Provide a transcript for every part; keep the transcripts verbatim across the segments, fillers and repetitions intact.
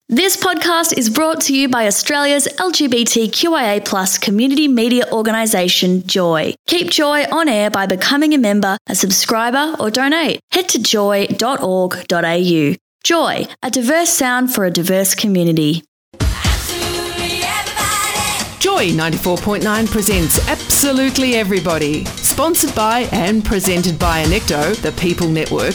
This podcast is brought to you by Australia's L G B T Q I A plus community media organisation, Joy. Keep Joy on air by becoming a member, a subscriber or donate. Head to joy dot org dot a u. Joy, a diverse sound for a diverse community. Joy ninety-four point nine presents Absolutely Everybody. Sponsored by and presented by Anecto, the People Network.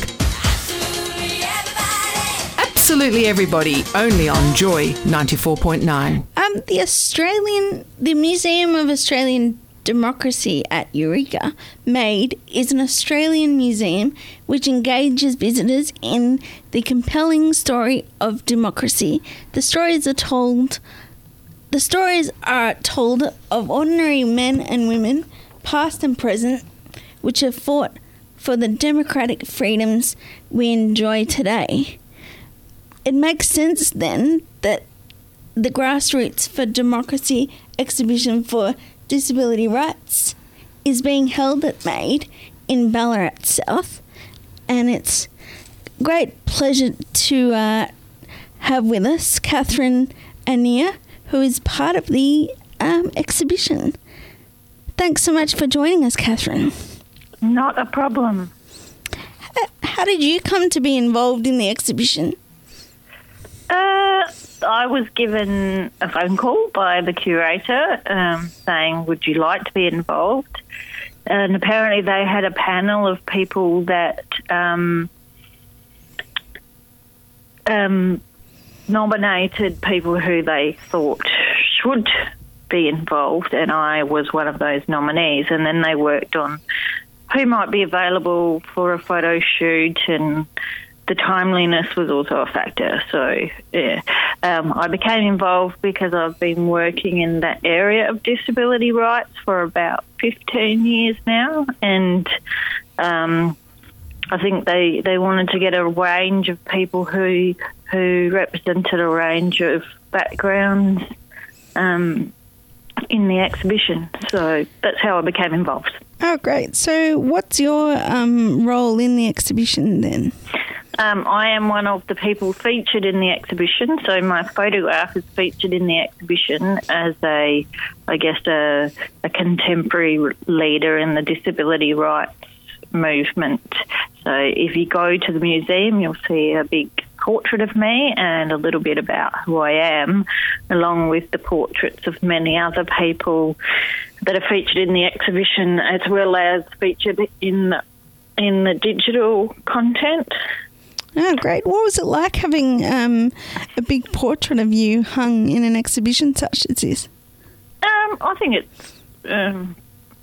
Absolutely Everybody, only on Joy ninety-four point nine. Um, the Australian, the Museum of Australian Democracy at Eureka, MADE, is an Australian museum which engages visitors in the compelling story of democracy. The stories are told. The stories are told of ordinary men and women, past and present, which have fought for the democratic freedoms we enjoy today. It makes sense then that the Grassroots for Democracy exhibition for disability rights is being held at MADE in Ballarat South, and it's a great pleasure to uh, have with us Catherine Annear, who is part of the um, exhibition. Thanks so much for joining us, Catherine. Not a problem. How, how did you come to be involved in the exhibition? Uh, I was given a phone call by the curator um, saying, would you like to be involved? And apparently they had a panel of people that um, um, nominated people who they thought should be involved, and I was one of those nominees. And then they worked on who might be available for a photo shoot, and the timeliness was also a factor. So, yeah, um, I became involved because I've been working in that area of disability rights for about fifteen years now, and um, I think they, they wanted to get a range of people who who represented a range of backgrounds um, in the exhibition. So that's how I became involved. Oh, great. So what's your um, role in the exhibition then? Um, I am one of the people featured in the exhibition, so my photograph is featured in the exhibition as a, I guess, a, a contemporary leader in the disability rights movement. So if you go to the museum, you'll see a big portrait of me and a little bit about who I am, along with the portraits of many other people that are featured in the exhibition, as well as featured in the, in the digital content. Oh, great. What was it like having um, a big portrait of you hung in an exhibition such as this? Um, I think it's um,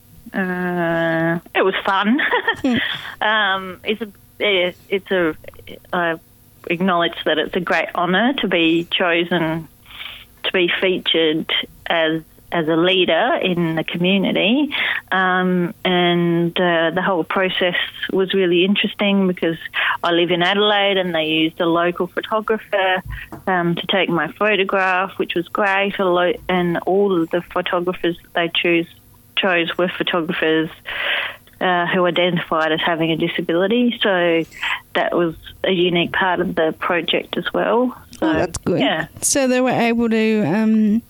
uh, it was fun. Mm. um, it's a it's a I acknowledge that it's a great honour to be chosen to be featured as as a leader in the community, um, and uh, the whole process was really interesting because I live in Adelaide and they used a local photographer um, to take my photograph, which was great, and all of the photographers they choose, chose were photographers uh, who identified as having a disability, so that was a unique part of the project as well. So, oh, that's good. Yeah. So they were able to... Um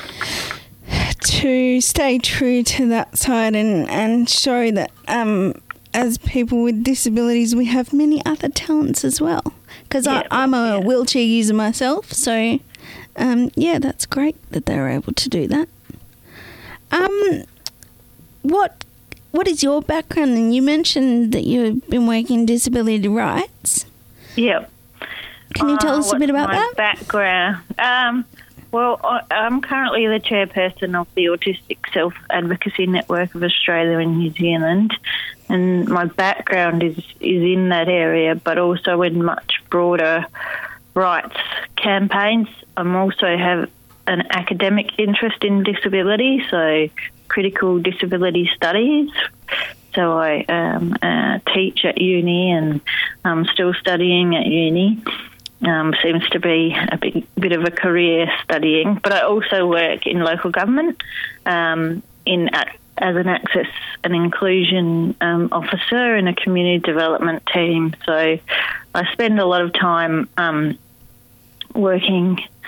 to stay true to that side and, and show that um, as people with disabilities, we have many other talents as well. Because yeah, I'm a yeah. wheelchair user myself, so um, yeah, that's great that they were able to do that. Um, what what is your background? And you mentioned that you've been working in disability rights. Yeah. Can you tell uh, us a bit about my that? Background. Um, Well, I'm currently the chairperson of the Autistic Self-Advocacy Network of Australia and New Zealand, and my background is, is in that area, but also in much broader rights campaigns. I also have an academic interest in disability, so critical disability studies. So I um, uh, teach at uni and I'm still studying at uni. Um, seems to be a big, bit of a career studying, but I also work in local government um, in as an access and inclusion um, officer in a community development team. So I spend a lot of time um, working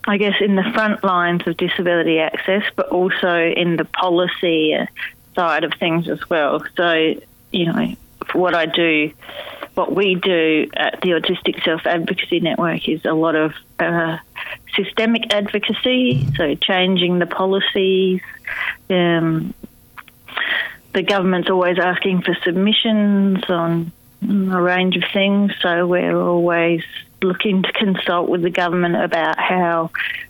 I guess, in the front lines of disability access, but also in the policy side of things as well. So, you know, for what I do, what we do at the Autistic Self-Advocacy Network is a lot of uh, systemic advocacy, so changing the policies. Um, the government's always asking for submissions on a range of things, so we're always looking to consult with the government about how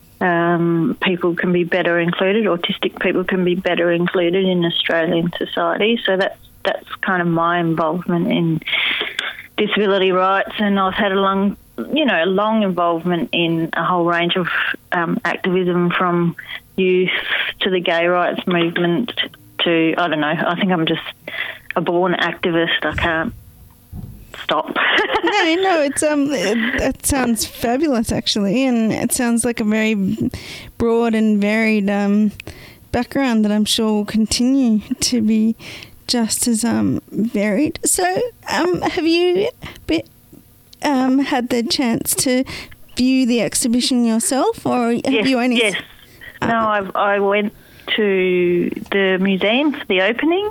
um, people can be better included, autistic people can be better included in Australian society. So that's that's kind of my involvement in disability rights, and I've had a long, you know, a long involvement in a whole range of um, activism, from youth to the gay rights movement to, I don't know, I think I'm just a born activist. I can't stop. no, no, it's um, it, that sounds fabulous actually, and it sounds like a very broad and varied um background that I'm sure will continue to be just as um varied. So, um, have you be, um had the chance to view the exhibition yourself, or have yes, you only? Yes. Uh, no, I I went to the museum for the opening.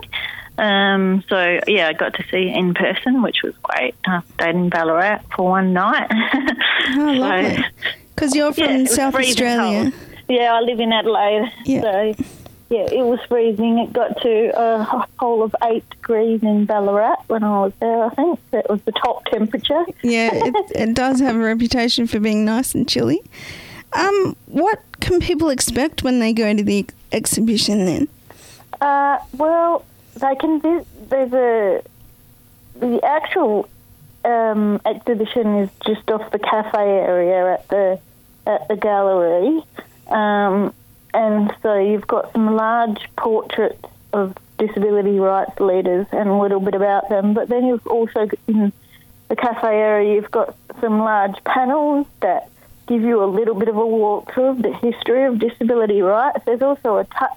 Um, so, yeah, I got to see it in person, which was great. I stayed in Ballarat for one night. Oh, lovely. Because you're from yeah, South Australia. Cold. Yeah, I live in Adelaide. Yeah. So, yeah, it was freezing. It got to a whole of eight degrees in Ballarat when I was there, I think. That was the top temperature. Yeah, it, it does have a reputation for being nice and chilly. Um, what can people expect when they go to the exhibition then? Uh, well, they can visit. There's a the actual um, exhibition is just off the cafe area at the at the gallery, um, and so you've got some large portraits of disability rights leaders and a little bit about them. But then you've also in the cafe area you've got some large panels that give you a little bit of a walkthrough of the history of disability rights. There's also a touch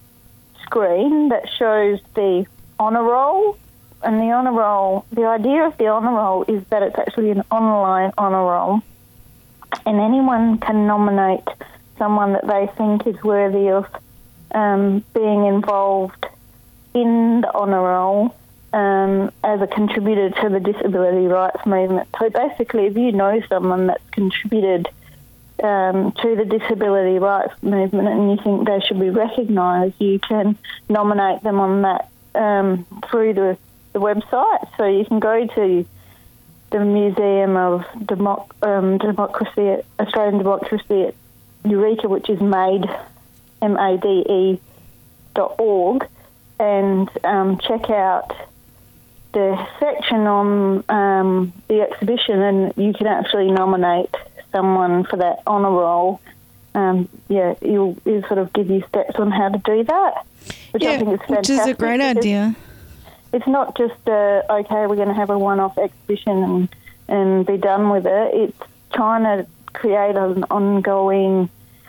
screen that shows the honour roll, and the honour roll, the idea of the honour roll is that it's actually an online honour roll, and anyone can nominate someone that they think is worthy of um, being involved in the honour roll um, as a contributor to the disability rights movement. So basically, if you know someone that's contributed Um, to the disability rights movement and you think they should be recognised, you can nominate them on that um, through the, the website. So you can go to the Museum of Democ- um, Democracy, Australian Democracy at Eureka, which is MADE, M A D E dot org, and um, check out the section on um, the exhibition, and you can actually nominate someone for that honour roll. Um, yeah, you'll, it'll sort of give you steps on how to do that, which yeah, I think is fantastic. Which is a great idea. It's not just, uh, okay, we're going to have a one-off exhibition and, and be done with it. It's trying to create an ongoing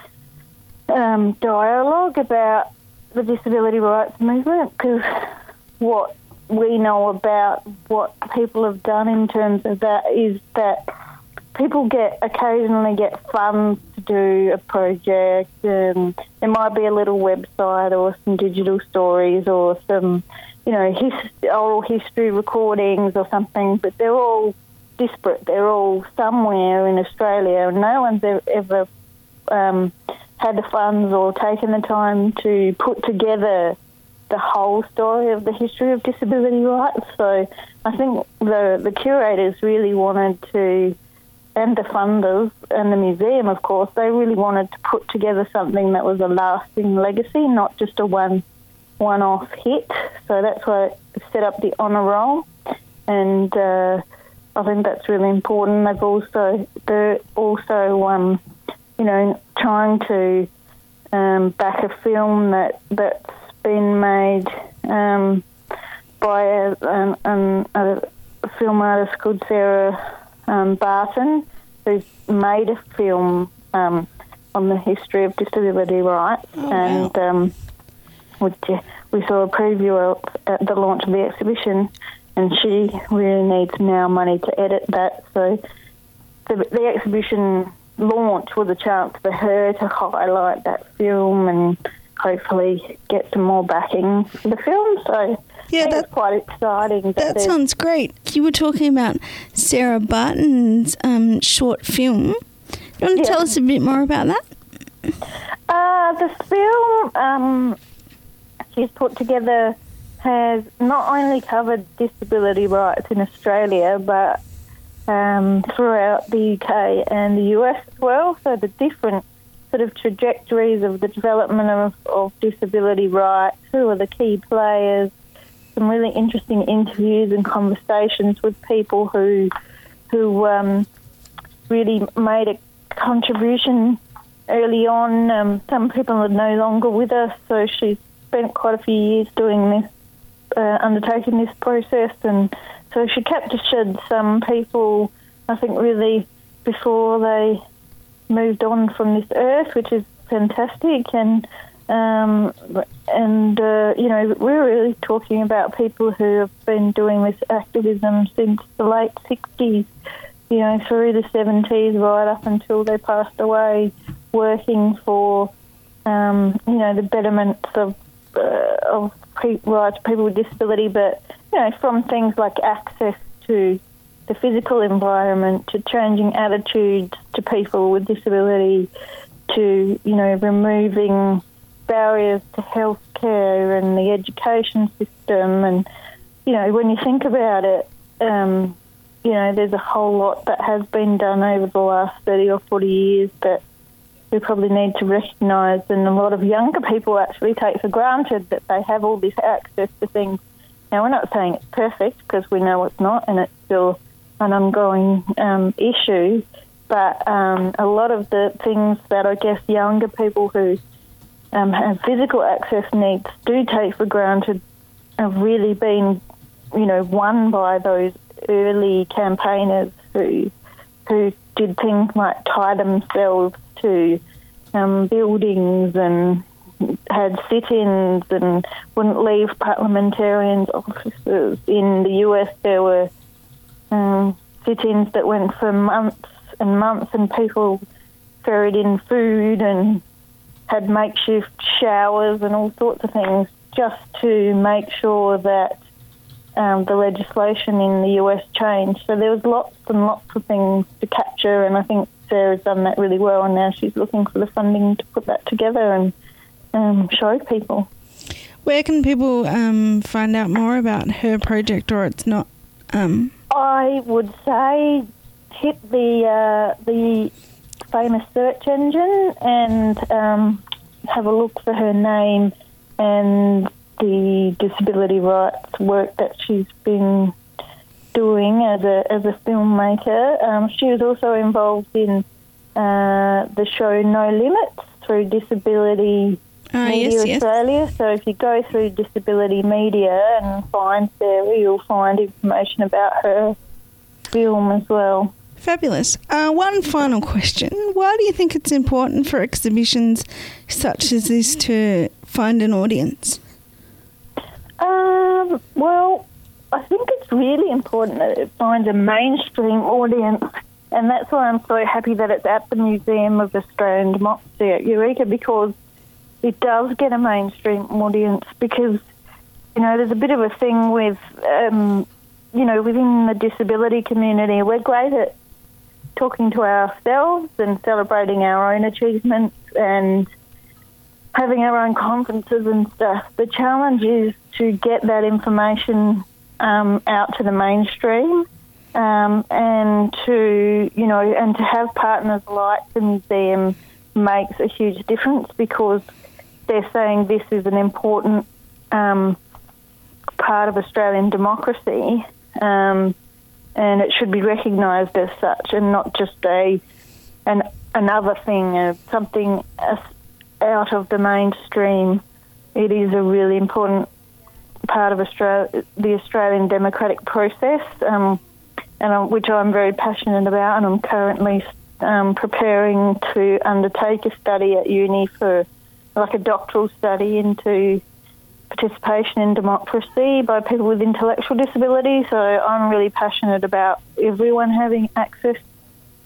um, dialogue about the disability rights movement, because what we know about what people have done in terms of that is that people get occasionally get funds to do a project, and there might be a little website or some digital stories or some, you know, his, oral history recordings or something, but they're all disparate. They're all somewhere in Australia, and no one's ever, ever um, had the funds or taken the time to put together the whole story of the history of disability rights. So I think the the curators really wanted to, and the funders and the museum, of course, they really wanted to put together something that was a lasting legacy, not just a one, one-off hit. So that's why I set up the honour roll, and uh, I think that's really important. They've also, they're also, um, you know, trying to um, back a film that that's been made um, by a, um, um, a film artist called Sarah Um, Barton, who's made a film um, on the history of disability rights, oh, and wow. um, which, uh, we saw a preview of at the launch of the exhibition, and she really needs now money to edit that. So the, the exhibition launch was a chance for her to highlight that film and hopefully get some more backing for the film. So yeah, that's that, quite exciting. That, that sounds great. You were talking about Sarah Barton's um, short film. You want to yeah. tell us a bit more about that? Uh, the film um, she's put together has not only covered disability rights in Australia, but um, throughout the U K and the U S as well. So the different sort of trajectories of the development of, of disability rights, who are the key players, some really interesting interviews and conversations with people who who um, really made a contribution early on. Um, some people are no longer with us, so she's spent quite a few years doing this, uh, undertaking this process, and so she captured some people, I think, really before they moved on from this earth, which is fantastic. And um, and uh, you know, we're really talking about people who have been doing this activism since the late sixties, you know, through the seventies, right up until they passed away, working for um, you know, the betterment of uh, of pe- rights of people with disability, but you know, from things like access to the physical environment, to changing attitudes to people with disability, to, you know, removing barriers to healthcare and the education system. And, you know, when you think about it, um, you know, there's a whole lot that has been done over the last thirty or forty years that we probably need to recognise, and a lot of younger people actually take for granted that they have all this access to things. Now, we're not saying it's perfect, because we know it's not, and it's still an ongoing um, issue, but um, a lot of the things that I guess younger people who um, have physical access needs do take for granted have really been, you know, won by those early campaigners who who did things like tie themselves to um, buildings and had sit-ins and wouldn't leave parliamentarians' offices. In the U S, there were um, sit-ins that went for months and months, and people ferried in food and had makeshift showers and all sorts of things just to make sure that um, the legislation in the U S changed. So there was lots and lots of things to capture, and I think Sarah's done that really well, and now she's looking for the funding to put that together and um, show people. Where can people um, find out more about her project, or it's not? Um... I would say hit the uh, the famous search engine and um, have a look for her name and the disability rights work that she's been doing as a as a filmmaker. Um, she was also involved in uh, the show No Limits through Disability uh, Media yes, Australia. Yes. So if you go through Disability Media and find Sarah, you'll find information about her film as well. Fabulous. Uh, one final question. Why do you think it's important for exhibitions such as this to find an audience? Um, well, I think it's really important that it finds a mainstream audience, and that's why I'm so happy that it's at the Museum of Australian Democracy at Eureka, because it does get a mainstream audience. Because, you know, there's a bit of a thing with, um, you know, within the disability community, we're great at talking to ourselves and celebrating our own achievements and having our own conferences and stuff. The challenge is to get that information um, out to the mainstream, um, and to, you know, and to have partners like the museum makes a huge difference, because they're saying this is an important um, part of Australian democracy, um, and it should be recognised as such, and not just a an another thing, uh, something uh, out of the mainstream. It is a really important part of Australia, the Australian democratic process, um, and uh, which I'm very passionate about, and I'm currently um, preparing to undertake a study at uni for like a doctoral study into participation in democracy by people with intellectual disability. So I'm really passionate about everyone having access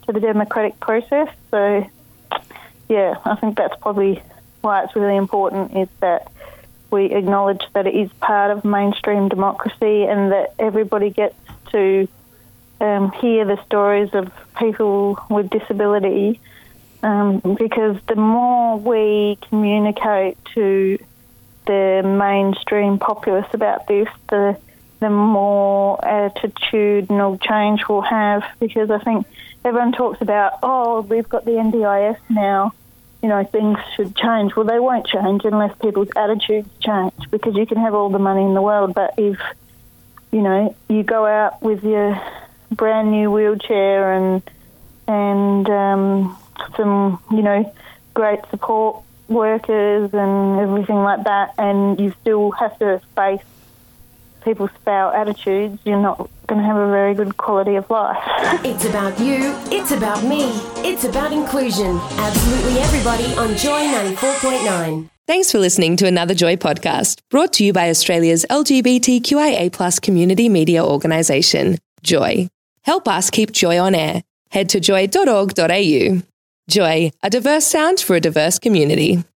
to the democratic process. So, yeah, I think that's probably why it's really important, is that we acknowledge that it is part of mainstream democracy and that everybody gets to um, hear the stories of people with disability, um, because the more we communicate to the mainstream populace about this, the the more attitudinal change we'll have, because I think everyone talks about, oh, we've got the N D I S now, you know, things should change. Well, they won't change unless people's attitudes change, because you can have all the money in the world, but if, you know, you go out with your brand new wheelchair and, and um, some, you know, great support workers and everything like that, and you still have to face people's foul attitudes, you're not going to have a very good quality of life. It's about you, it's about me, it's about inclusion. Absolutely everybody on Joy ninety-four point nine. Thanks for listening to another Joy podcast, brought to you by Australia's L G B T Q I A plus community media organisation, Joy. Help us keep Joy on air. Head to joy dot org dot a u. Joy, a diverse sound for a diverse community.